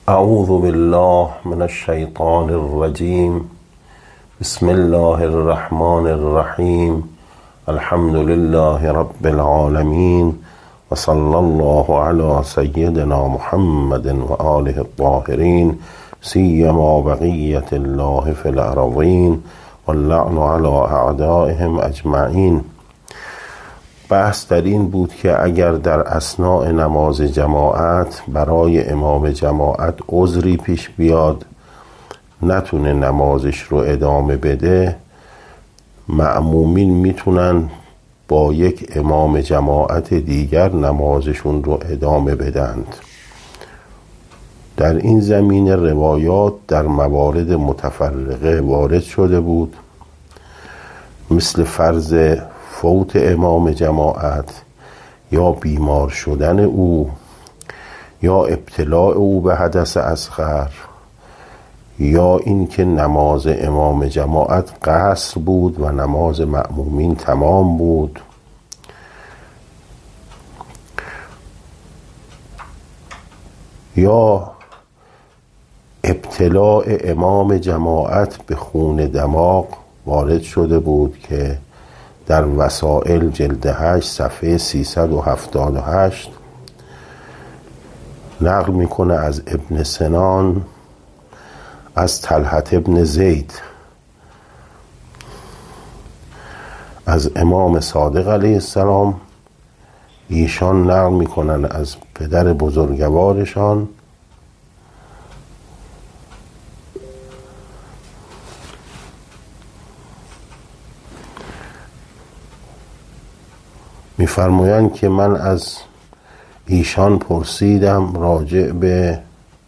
اعوذ بالله من الشیطان الرجیم. بسم الله الرحمن الرحیم. الحمد لله رب العالمین و صلی الله علی سیدنا محمد و آله الطاهرین سیما بقیة الله فی الارضین واللعن علی اعدائهم اجمعین. بحث در این بود که اگر در اثناء نماز جماعت برای امام جماعت عذری پیش بیاد، نتونه نمازش رو ادامه بده، مأمومین میتونن با یک امام جماعت دیگر نمازشون رو ادامه بدند. در این زمینه روایات در موارد متفرقه وارد شده بود، مثل فرض فوت امام جماعت یا بیمار شدن او یا ابتلاع او به حدث اصغر یا اینکه نماز امام جماعت قصر بود و نماز مأمومین تمام بود، یا ابتلاع امام جماعت به خون دماغ وارد شده بود که در وسائل جلد 8 صفحه 378 نقل میکنه از ابن سنان از طلحة ابن زید از امام صادق علیه السلام. ایشان نقل میکنن از پدر بزرگوارشان می‌فرمایند که من از ایشان پرسیدم راجع به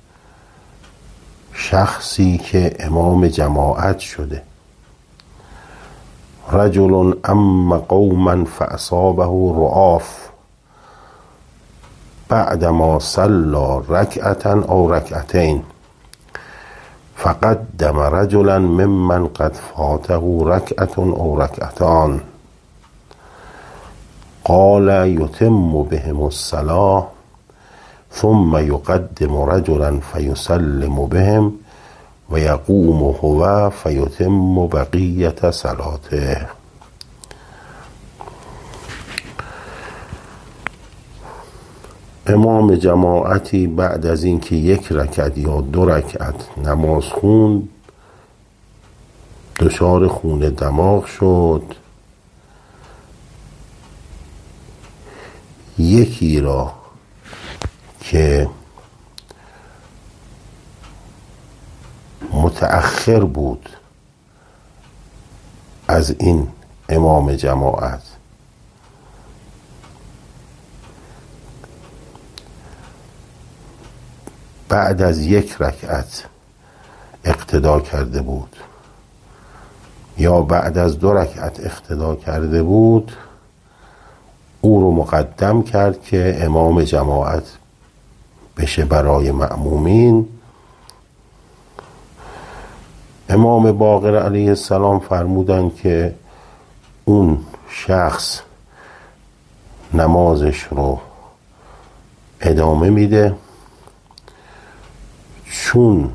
شخصی که امام جماعت شده. رجل ام قوما فاصابه رعاف بعدما صلى ركعة او ركعتين فقدم رجلا ممن قد فاته ركعة او ركعتان قال يتم بهم الصلاة ثم يقدم رجلا فيسلم بهم ويقوم هو فيتم بقية صلاته. امام جماعتی بعد از اینکه یک رکعت یا 2 رکعت نماز خوند دچار خون دماغ شد، یکی را که متأخر بود از این امام جماعت بعد از 1 رکعت اقتدا کرده بود یا بعد از 2 رکعت اقتدا کرده بود، او رو مقدم کرد که امام جماعت بشه برای مأمومین. امام باقر علیه السلام فرمودند که اون شخص نمازش رو ادامه میده، چون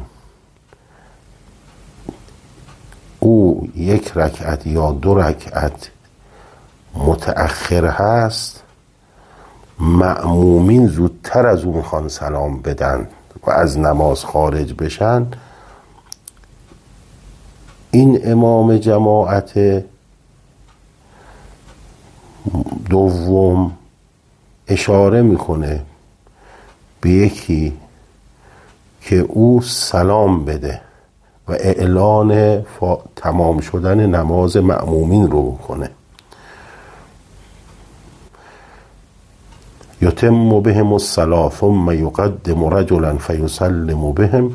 او 1 رکعت یا 2 رکعت متأخر هست، مأمومین زودتر از اون میخوان سلام بدن و از نماز خارج بشن. این امام جماعت دوم اشاره میکنه به یکی که او سلام بده و اعلان تمام شدن نماز مأمومین رو بکنه. یتم بهم الصلاة ثم یقدم رجلا فیسلم بهم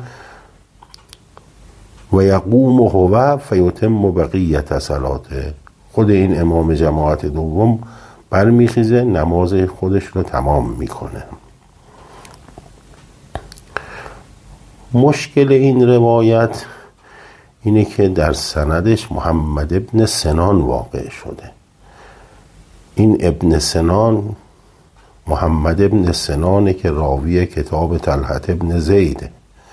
و یقوم هو فیتم بقیة صلاته. خود این امام جماعت دوم برمیخیزه نماز خودش رو تمام میکنه. مشکل این روایت اینه که در سندش محمد ابن سنان واقع شده. این ابن سنان محمد ابن سنانه که راوی کتاب طلحة ابن زیده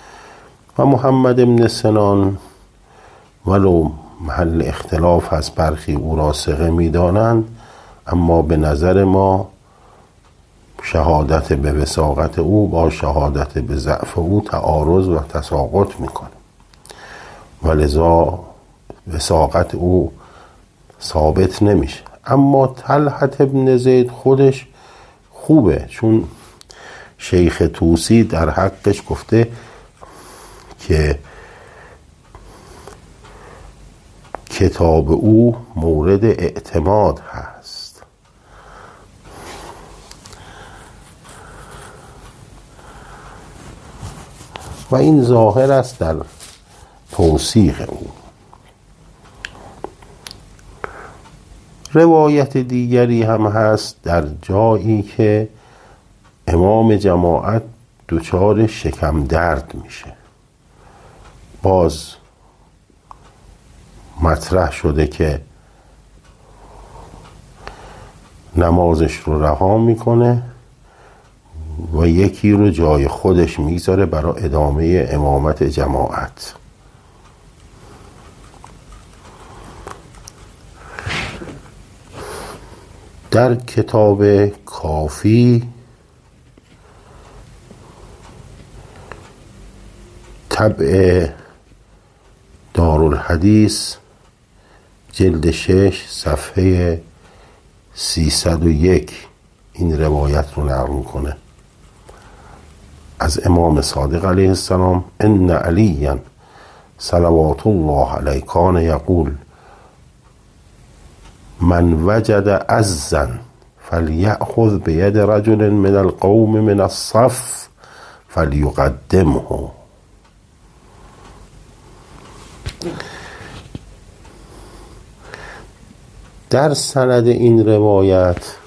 و محمد بن سنان ولو محل اختلاف از برخی او را ثقه می‌دانند، اما به نظر ما شهادت به وثاقت او با شهادت به ضعف او تعارض و تساقط میکنه و لذا وثاقت او ثابت نمیشه. اما طلحة بن زید خودش خوبه، چون شیخ طوسی در حقش گفته که کتاب او مورد اعتماد هست. و این ظاهر است در توثیق او. روایت دیگری هم هست در جایی که امام جماعت دچار شکم درد میشه، باز مطرح شده که نمازش رو رها میکنه و یکی رو جای خودش میذاره برای ادامه امامت جماعت. در کتاب کافی طبع دارالحدیث جلد 6 صفحه 301 این روایت رو نقل میکنه از امام صادق علیه السلام: ان علیا صلوات الله علیه کان یقول من وجد عزا فلیأخذ بید رجل من القوم من الصف فلیقدمه. در سند این روایت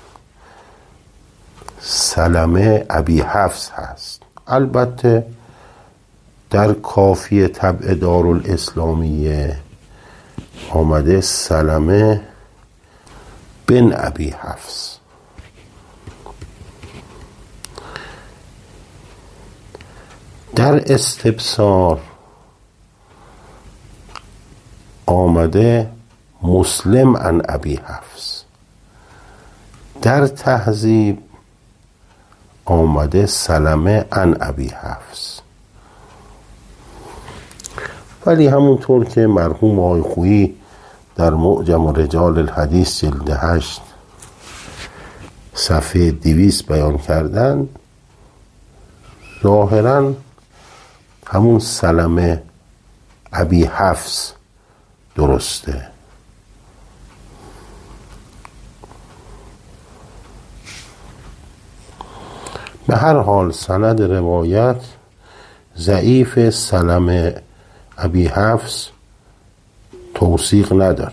سلمه ابی حفص هست. البته در کافی طبع دارالاسلامیه آمده سلمه بن ابی حفص. در استبصار آمده مسلم عن ابی حفص. در تهذیب آمده سلمه عن ابی حفص. ولی همونطور که مرحوم آقای خویی در معجم رجال الحدیث جلد 8 صفحه 200 بیان کردن، ظاهرا همون سلمه ابی حفص درسته. به هر حال سند روایت ضعیف سلمه ابی حفص توثیق نداره.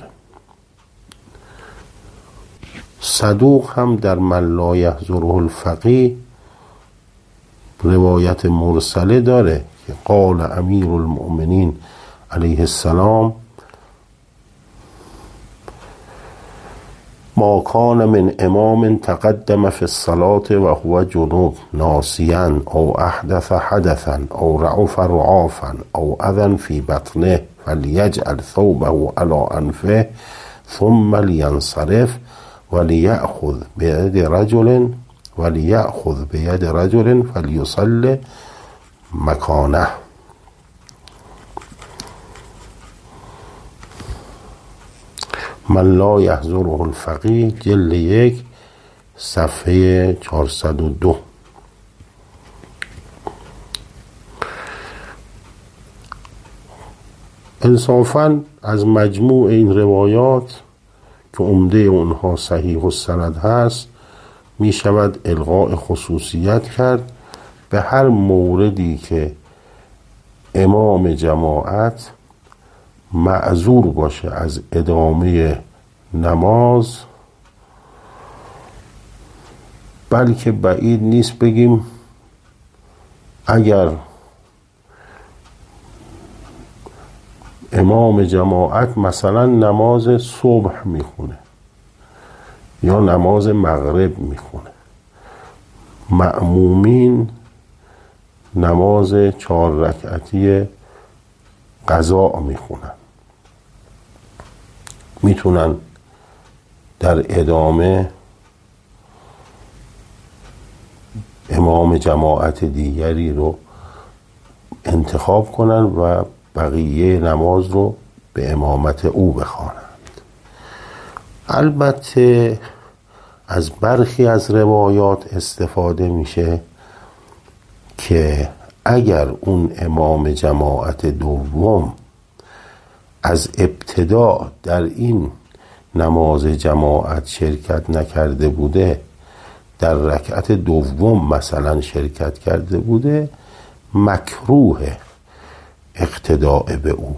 صدوق هم در من لا یحضره الفقیه روایت مرسله داره که قال امیر المؤمنین علیه السلام ما کان من امام تقدم فی الصلاة و هو جنوب ناسیا او احدث حدثا او رعف رعافا او اذن فی بطنه فلیجعل ثوبه علی انفه ثم لینصرف ولیأخذ بید رجل فلیصلی مکانه. من لا یحضره الفقیه جلد 1 صفحه 402. انصافاً از مجموع این روایات که عمده اونها صحیح السند هست می شود الغاء خصوصیت کرد به هر موردی که امام جماعت معذور باشه از ادامه نماز، بلکه بعید نیست بگیم اگر امام جماعت مثلا نماز صبح میخونه یا نماز مغرب میخونه، مأمومین نماز 4 رکعتی قضا میخونن. میتونن در ادامه امام جماعت دیگری رو انتخاب کنن و بقیه نماز رو به امامت او بخوانند. البته از برخی از روایات استفاده میشه که اگر اون امام جماعت دوم از ابتدا در این نماز جماعت شرکت نکرده بوده، در رکعت دوم مثلا شرکت کرده بوده، مکروه اقتداء به او.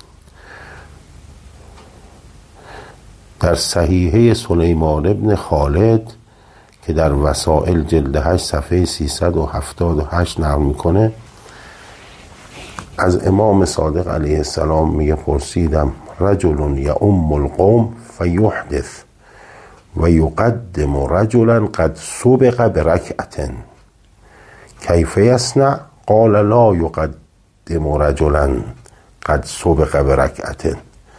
در صحیحه سلیمان ابن خالد که در وسائل جلد 8 صفحه 378 نقل میکنه، از امام صادق علیه السلام میگه پرسیدم رجل یؤم القوم فیحدث و یقدم رجلا قد سبق برکعة کیف یصنع؟ قال لا یقدم رجلا قد سبق برکعة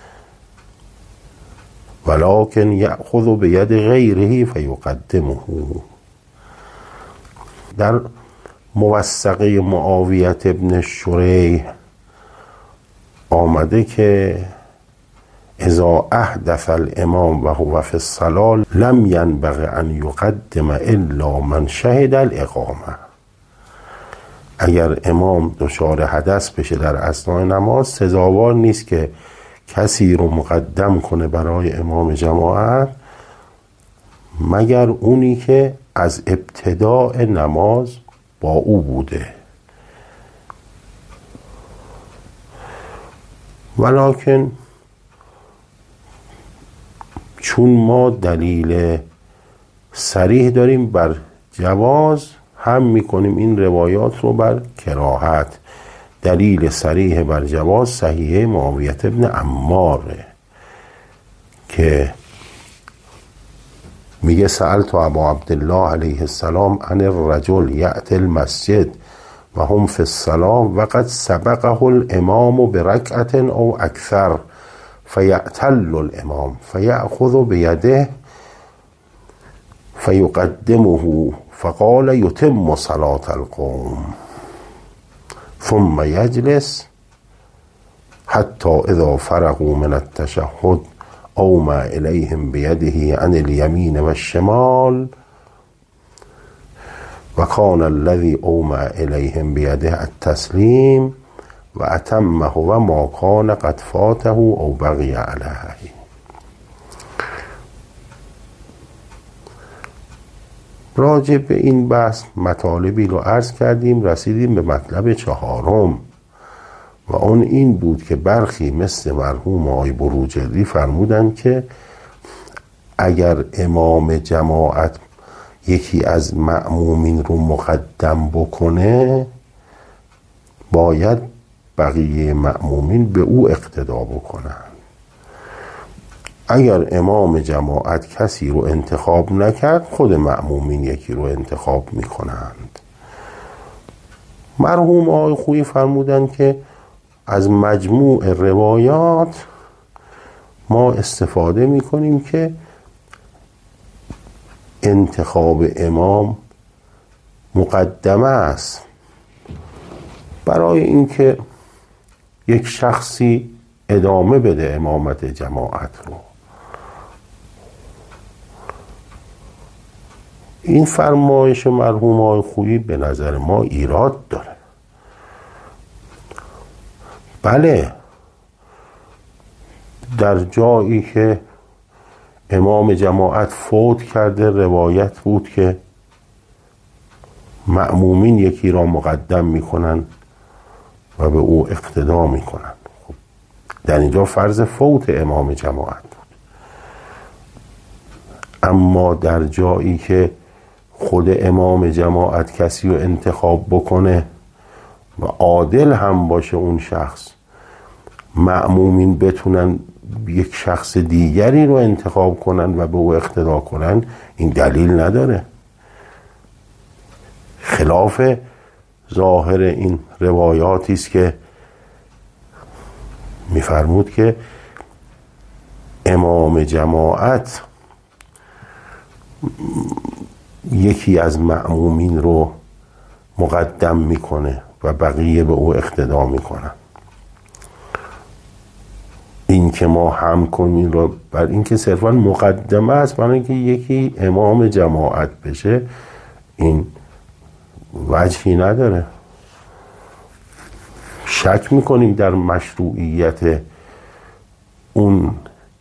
ولكن یأخذ بید غیره فیقدمه. در موثقه معاویت ابن شریح آمده که اذا احدث الامام و هو فی الصلاة لم ینبغی ان یقدم الا من شهد الاقامه. اگر امام دچار حدث بشه در اثناء نماز، سزاوار نیست که کسی رو مقدم کنه برای امام جماعت مگر اونی که از ابتداء نماز با او بوده. ولکن چون ما دلیل صریح داریم بر جواز، هم میکنیم این روایات رو بر کراهت. دلیل صریح بر جواز صحیحه معاویت ابن عماره که میگه سألت ابا عبدالله علیه السلام عن الرجل یأتی المسجد و هم فی الصلاة وقد سبقه الامام برکعة او اکثر فیعتل الامام فیأخذ بیده فیقدمه فقال یتم صلاة القوم ثم یجلس حتی اذا فرغوا من التشهد اومع الیهم بیده عن الیمین و الشمال و کان الذی اومع الیهم بیده التسلیم و اتمه و ما کان قد فاته او بقی علیه. راجع به این بحث مطالبی رو عرض کردیم، رسیدیم به مطلب چهارم و اون این بود که برخی مثل مرحوم آقای بروجردی فرمودن که اگر امام جماعت یکی از مأمومین رو مقدم بکنه، باید بقیه مأمومین به او اقتدا بکنن. اگر امام جماعت کسی رو انتخاب نکرد، خود مأمومین یکی رو انتخاب میکنند. مرحوم آقای خویی فرمودن که از مجموع روایات ما استفاده میکنیم که انتخاب امام مقدمه است برای اینکه یک شخصی ادامه بده امامت جماعت رو. این فرمایش مرحوم آقای خویی به نظر ما ایراد داره. بله، در جایی که امام جماعت فوت کرده روایت بود که مأمومین یکی را مقدم میکنن و به او اقتدا میکنن. خب در اینجا فرض فوت امام جماعت بود. اما در جایی که خود امام جماعت کسی رو انتخاب بکنه و عادل هم باشه اون شخص، مأمومین بتونن یک شخص دیگری رو انتخاب کنن و به او اقتدا کنن، این دلیل نداره. خلاف ظاهر این روایاتی است که میفرمود که امام جماعت یکی از مأمومین رو مقدم میکنه و بقیه به او اقتدا میکنن. این که ما هم کنیم رو بر این که صرفا مقدمه است برای اینکه یکی امام جماعت بشه، این وجهی نداره. شک میکنیم در مشروعیت اون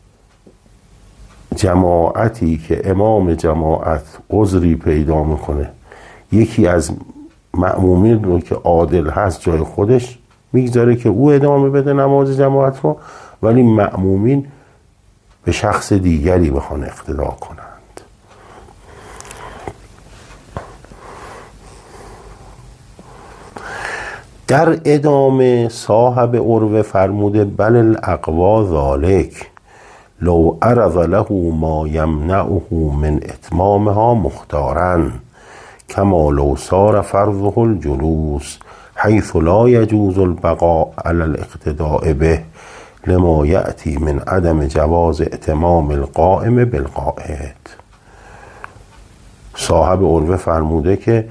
جماعتی که امام جماعت عذری پیدا میکنه یکی از مأمومین رو که عادل هست جای خودش میگذاره که او ادامه بده نماز جماعت رو، ولی مأمومین به شخص دیگری بخوان اقتدا کنند. در ادامه صاحب عروه فرموده بل الاقوا ذالک لو عرض له ما یمنعه من اتمامها مختارا کما لو صار فرضه الجلوس حیث لا یجوز البقاء علی الاقتداء به لما یأتی من عدم جواز اتمام القائم بالقاعد. صاحب عروه فرموده که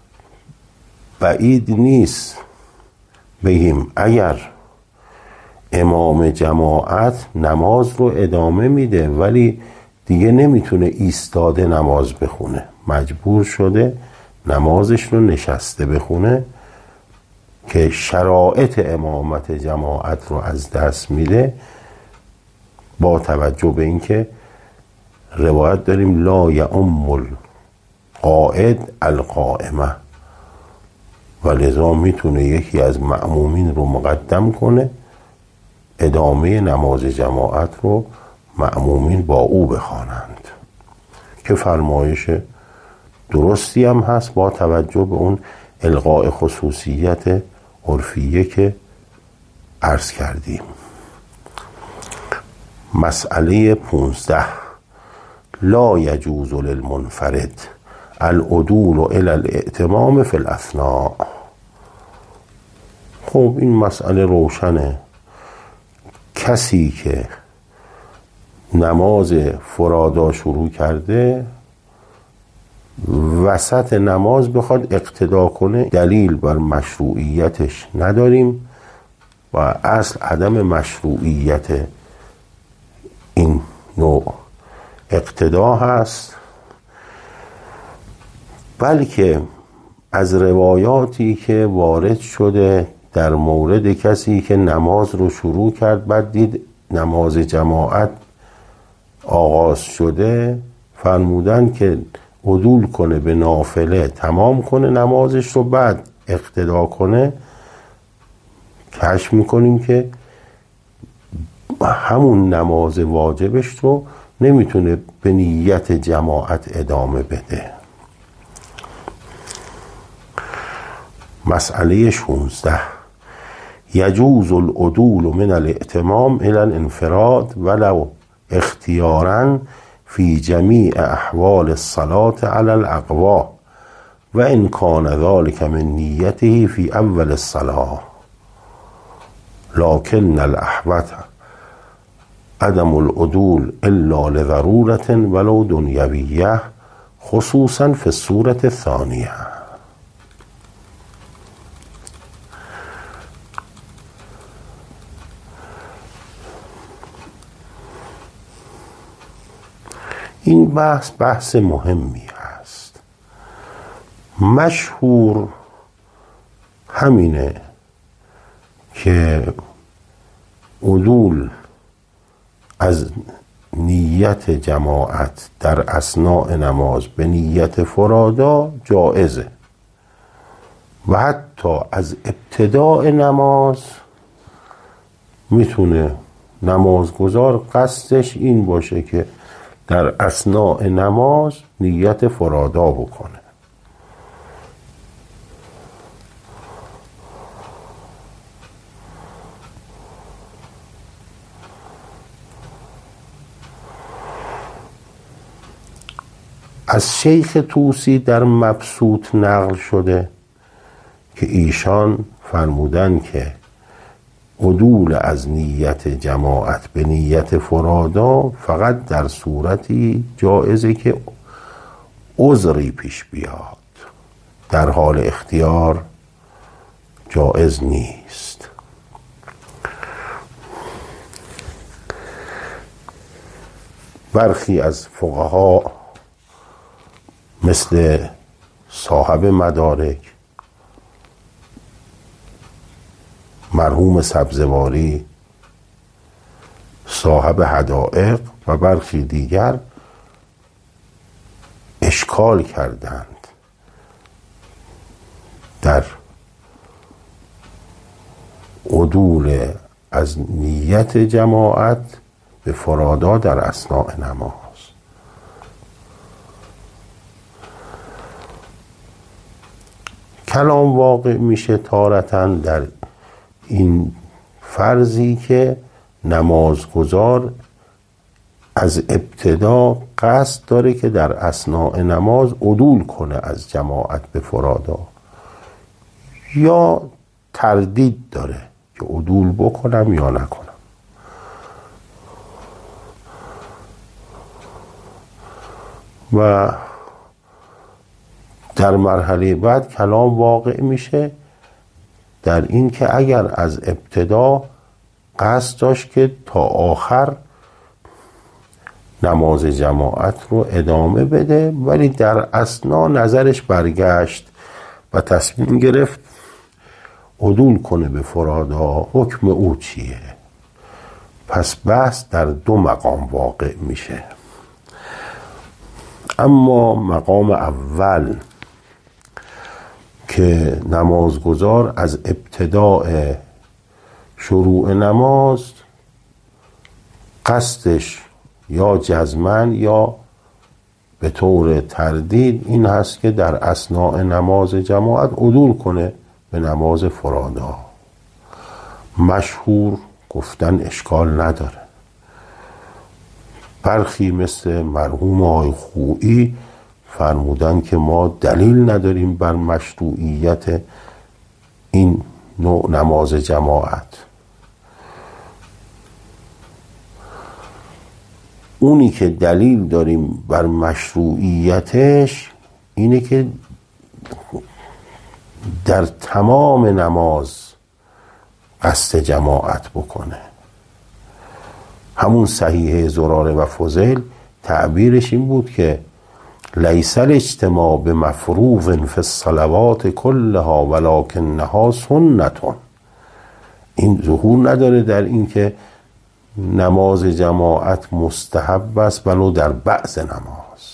بعید نیست بگیم اگر امام جماعت نماز رو ادامه میده ولی دیگه نمیتونه ایستاده نماز بخونه، مجبور شده نمازش رو نشسته بخونه، که شرایط امامت جماعت رو از دست میده، با توجه به اینکه روایت داریم لا یؤم القائد القائمه، و لذا میتونه یکی از مأمومین رو مقدم کنه، ادامه نماز جماعت رو مأمومین با او بخوانند، که فرمایش درستی هم هست با توجه به اون الغاء خصوصیت عرفیه که عرض کردیم. مسئله 15 لا یجوز للمنفرد العدول الی الائتمام فی الاثناء. خب این مسئله روشنه. کسی که نماز فرادا شروع کرده وسط نماز بخواد اقتدا کنه، دلیل بر مشروعیتش نداریم و اصل عدم مشروعیت این نوع اقتدا هست، بلکه از روایاتی که وارد شده در مورد کسی که نماز رو شروع کرد بعد دید نماز جماعت آغاز شده، فرمودن که عدول کنه به نافله، تمام کنه نمازش رو بعد اقتدا کنه. کشف میکنیم که همون نماز واجبش رو نمیتونه به نیت جماعت ادامه بده. مسئله 16 یجوز العدول من الائتمام الی الانفراد ولو اختیارا فی جمیع احوال الصلاة علی الاقوا و ان کان ذلك من نیته فی اول الصلاة لکن الاحوط عدم العدول الا لضرورة ولو دنیویه خصوصا فی الصورة الثانیه. این بحث مهمی هست. مشهور همینه که عدول از نیت جماعت در اثناء نماز به نیت فرادا جائزه و حتی از ابتداء نماز میتونه نمازگزار قصدش این باشه که در اثناء نماز نیت فرادا بکنه. از شیخ طوسی در مبسوط نقل شده که ایشان فرمودن که عدول از نیت جماعت به نیت فرادا فقط در صورتی جایزه که عذری پیش بیاد، در حال اختیار جایز نیست. برخی از فقها مثل صاحب مدارک، مرحوم سبزواری، صاحب حدائق و برخی دیگر اشکال کردند در عدول از نیت جماعت به فرادا در اثناء نماز. کلام واقع میشه تارتاً در این فرضی که نمازگزار از ابتدا قصد داره که در اثناء نماز عدول کنه از جماعت به فرادا، یا تردید داره که عدول بکنم یا نکنم. و در مرحله بعد کلام واقع میشه در این که اگر از ابتدا قصد داشت که تا آخر نماز جماعت رو ادامه بده، ولی در اثنا نظرش برگشت و تصمیم گرفت عدول کنه به فرادا، حکم او چیه؟ پس بحث در دو مقام واقع میشه. اما مقام اول که نمازگزار از ابتداء شروع نماز قصدش یا جزمن یا به طور تردید این هست که در اثناء نماز جماعت عدول کنه به نماز فرادا، مشهور گفتن اشکال نداره. برخی مثل مرحوم آقای خویی فرمودن که ما دلیل نداریم بر مشروعیت این نوع نماز جماعت. اونی که دلیل داریم بر مشروعیتش اینه که در تمام نماز قصد جماعت بکنه. همون صحیحه زراره و فضیل تعبیرش این بود که لیس الاجتماع بمفروض فی الصلوات کلها ولکنها سنتون. این ظهور نداره در این که نماز جماعت مستحب است ولو در بعض نماز،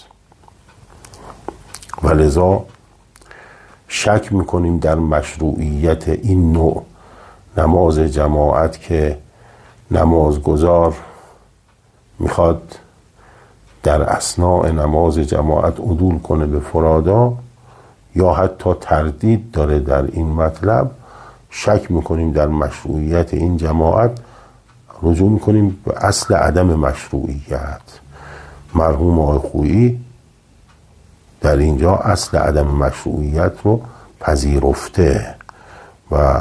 ولذا شک میکنیم در مشروعیت این نوع نماز جماعت که نمازگزار میخواد در اثناء نماز جماعت عدول کنه به فرادا، یا حتی تردید داره در این مطلب. شک میکنیم در مشروعیت این جماعت، رجوع میکنیم به اصل عدم مشروعیت. مرحوم آقای خویی در اینجا اصل عدم مشروعیت رو پذیرفته و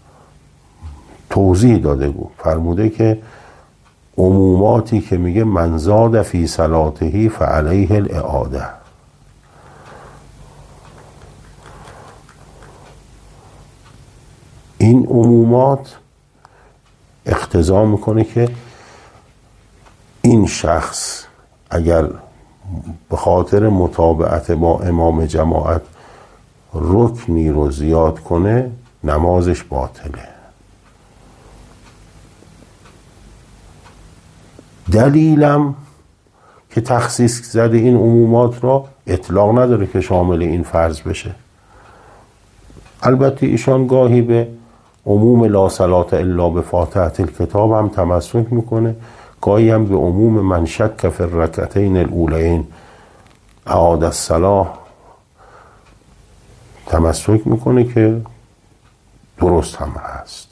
توضیح داده بود. فرموده که عموماتی که میگه من زاد فی صلاته فعلیه الاعاده، این عمومات اقتضا میکنه که این شخص اگر به خاطر متابعت با امام جماعت رکنی رو زیاد کنه نمازش باطله. دلیلم که تخصیص زده این عمومات را اطلاق نداره که شامل این فرض بشه. البته ایشان گاهی به عموم لا صلاة الا بفاتحة الکتاب هم تمسک میکنه، گاهی هم به عموم من شک فی الرکعتین الاولین اعاد الصلاة تمسک میکنه که درست هم هست.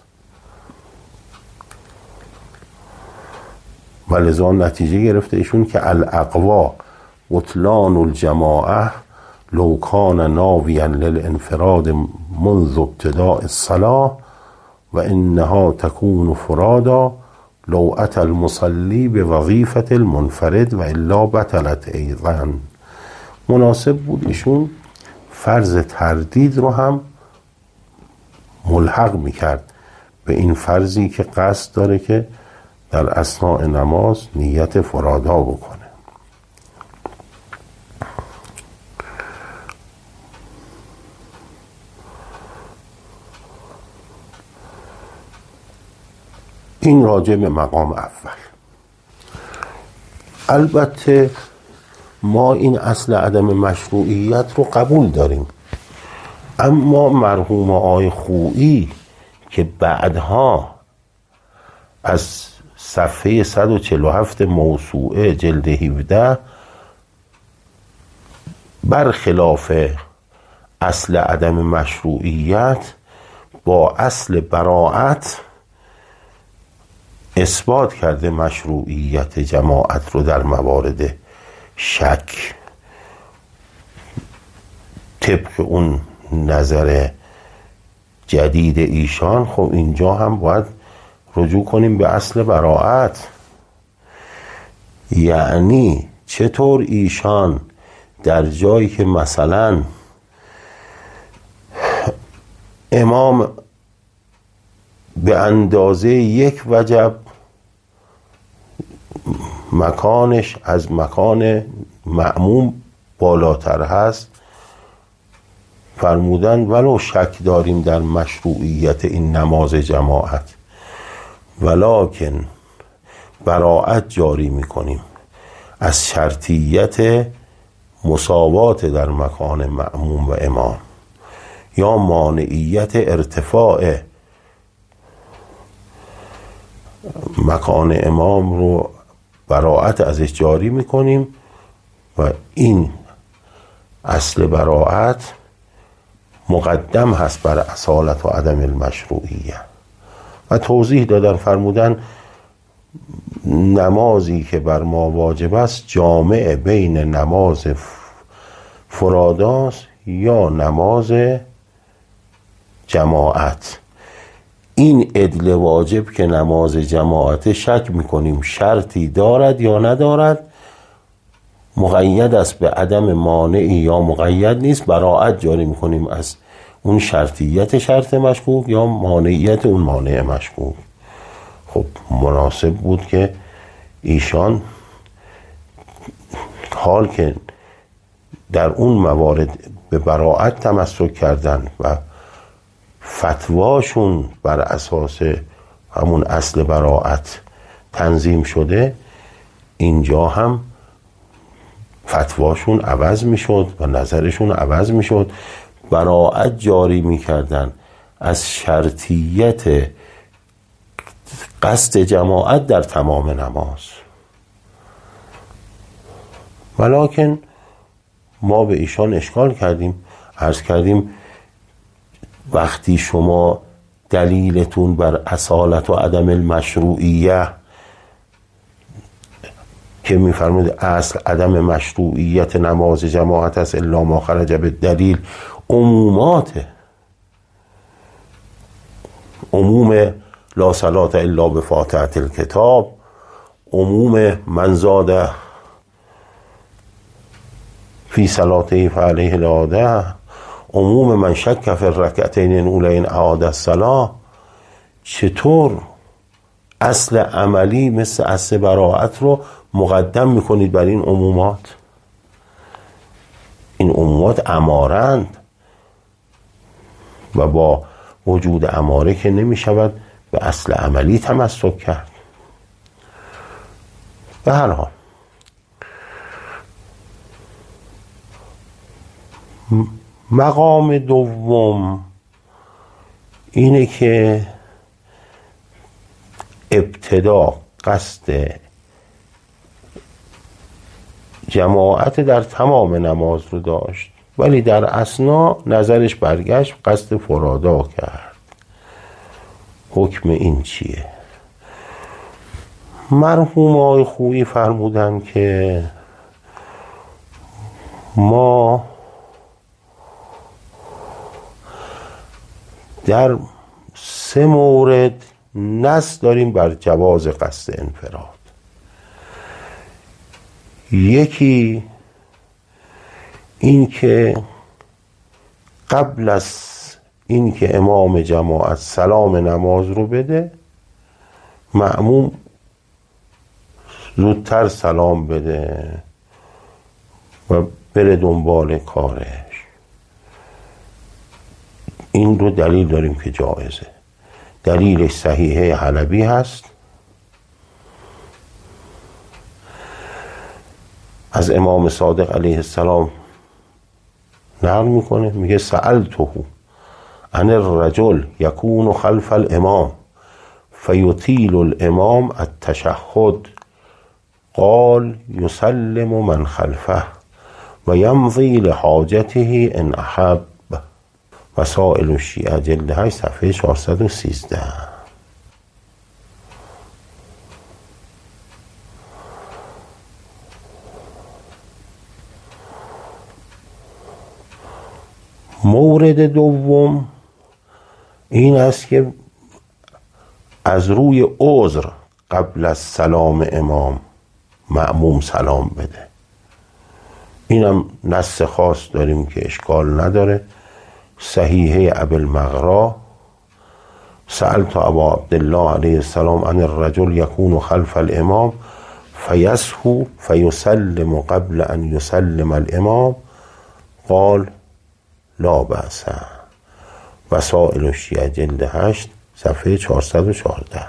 ولذا نتیجه گرفته ایشون که الاقوا بطلان الجماعه لو کان ناویا للانفراد منذ ابتداء الصلاة و انها تکون فرادا لو اتى المصلی به وظیفة المنفرد و الا بطلت ایضا. مناسب بود ایشون فرض تردید رو هم ملحق میکرد به این فرضی که قصد داره که در اثناء نماز نیت فرادا بکنه. این راجع به مقام اول. البته ما این اصل عدم مشروعیت رو قبول داریم، اما مرحوم آقای خویی که بعدها از صفحه 147 موسوعه جلد 17 برخلاف اصل عدم مشروعیت با اصل براعت اثبات کرده مشروعیت جماعت رو در موارد شک، طبق اون نظر جدید ایشان. خب اینجا هم باید رجوع کنیم به اصل براعت. یعنی چطور ایشان در جایی که مثلا امام به اندازه یک وجب مکانش از مکان مأموم بالاتر هست، فرمودن ولو شک داریم در مشروعیت این نماز جماعت، ولکن براعت جاری میکنیم از شرطیت مساوات در مکان مأموم و امام، یا مانعیت ارتفاع مکان امام رو براعت ازش جاری میکنیم و این اصل براعت مقدم هست بر اصالت و عدم المشروعیه. و توضیح دادن، فرمودن نمازی که بر ما واجب است جامع بین نماز فراداست یا نماز جماعت. این عدل واجب که نماز جماعت شک میکنیم شرطی دارد یا ندارد، مقید است به عدم مانعی یا مقید نیست، براعت جاری میکنیم از اون شرطیت شرط مشکوک یا مانعیت اون مانع مشکوک. خب مناسب بود که ایشان حال که در اون موارد به براعت تمسک کردن و فتواشون بر اساس همون اصل براعت تنظیم شده، اینجا هم فتواشون عوض میشد و نظرشون عوض میشد، براعت جاری میکردن از شرطیت قصد جماعت در تمام نماز. ولکن ما به ایشان اشکال کردیم، عرض کردیم وقتی شما دلیلتون بر اصالت و عدم المشروعیه که میفرمود اصل عدم مشروعیت نماز جماعت است الا ما خرج به دلیل، عموماته، عموم لا صلاة الا بفاتحة الکتاب، عموم من زاد فی صلاته فعلیه العاده، عموم من شک فی الرکعتین الاولین اعاد الصلاة. چطور اصل عملی مثل اصل براعت رو مقدم میکنید بر این عمومات؟ این عمومات امارند و با وجود اماره که نمیشود به اصل عملی تمسک کرد. به هر حال مقام دوم اینه که ابتدا قصد جماعت در تمام نماز رو داشت، ولی در اثنا نظرش برگشت قصد فرادا کرد. حکم این چیه؟ مرحوم آقای خویی فرمودن که ما در 3 مورد نص داریم بر جواز قصد انفراد. یکی این که قبل از این که امام جماعت سلام نماز رو بده، مأموم زودتر سلام بده و بره دنبال کارش. این رو دلیل داریم که جایزه. دلیلش صحیحه حلبی هست از امام صادق علیه السلام نقل میکنه، میگه سألته عن الرجل یکون خلف الامام فیطیل الامام التشهد قال یسلم من خلفه و یمضی لحاجته ان احب. مسائل الشیعه جلد 8 صفحه 413. مورد دوم این است که از روی عذر قبل از سلام امام مأموم سلام بده. اینم نص خاص داریم که اشکال نداره. صحیحه ابوالمغرا سألت ابا عبدالله علیه السلام عن الرجل یکون خلف الامام فیسهو فیسلم قبل ان یسلم الامام قال لا بأس. وسائل الشیعه جلد 8 صفحه 414.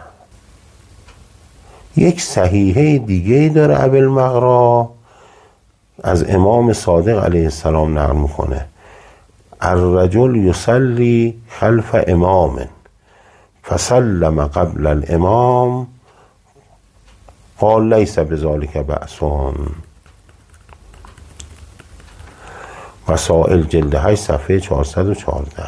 یک صحیحه دیگه داره ابوالمغرا از امام صادق علیه السلام نقل میکنه الرجل یصلی خلف امام فسلم قبل الامام قال لیس بذلک بأس. مسائل جلد 8 صفحه 414.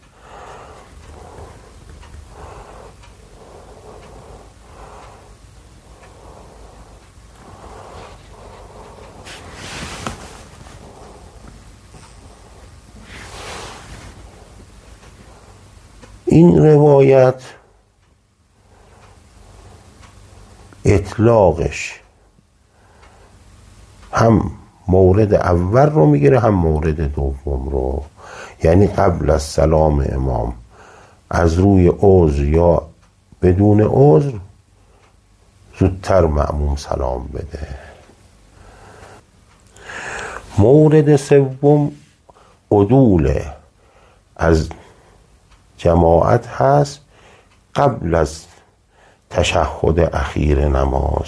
این روایت اطلاقش هم مورد اول رو میگیره هم مورد دوم رو، یعنی قبل از سلام امام از روی عذر یا بدون عذر زودتر مأموم سلام بده. مورد سوم عدول از جماعت هست قبل از تشهد اخیر نماز،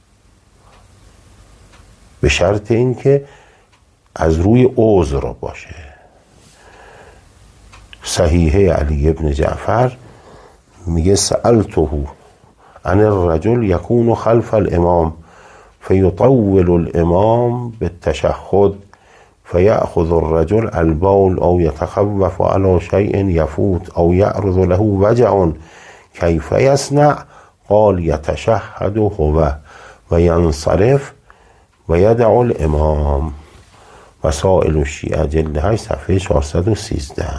به شرط اینکه از روی عذر باشه. صحیحه علی ابن جعفر میگه سألته عن الرجل یکون خلف الامام فیطول الامام بالتشهد فیأخذ الرجل البول او یتخوف على شیء یفوت او یعرض له وجع کیف یصنع قال یتشهد هو و ینصرف و یدع الامام. مسائل الشیعه جلد 8 صفحه 413.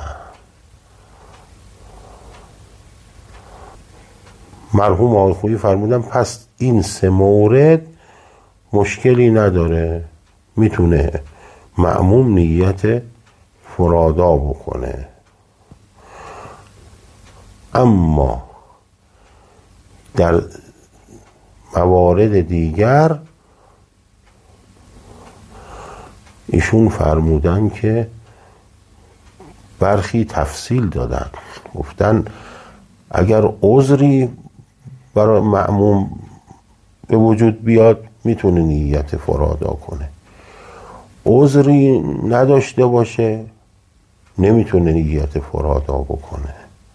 مرحوم آقای خویی فرمودن پس این 3 مورد مشکلی نداره، میتونه مأموم نیت فرادا بکنه. اما در موارد دیگر ایشون فرمودن که برخی تفصیل دادن، گفتن اگر عذری برای مأموم به وجود بیاد میتونه نیت فرادا کنه، عذری نداشته باشه نمیتونه نیت فرادا بکنه.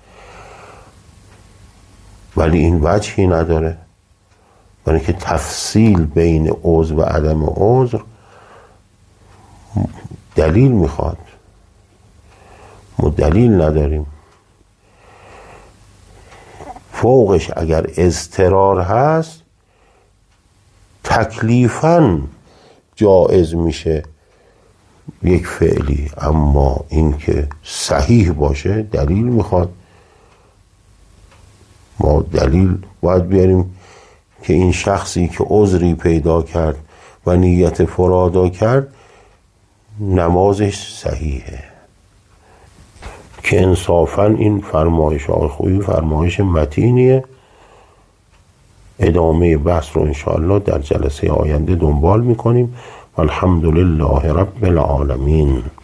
ولی این وجهی نداره، برای که تفصیل بین عذر و عدم عذر دلیل میخواد، ما دلیل نداریم. فوقش اگر اضطرار هست تکلیفاً جایز میشه یک فعلی، اما این که صحیح باشه دلیل میخواد. ما دلیل باید بیاریم که این شخصی که عذری پیدا کرد و نیت فرادا کرد نمازش صحیحه. که انصافا این فرمایش آقای خویی فرمایش متینیه. ادامه بحث رو انشاءالله در جلسه آینده دنبال میکنیم. الحمدلله رب العالمین.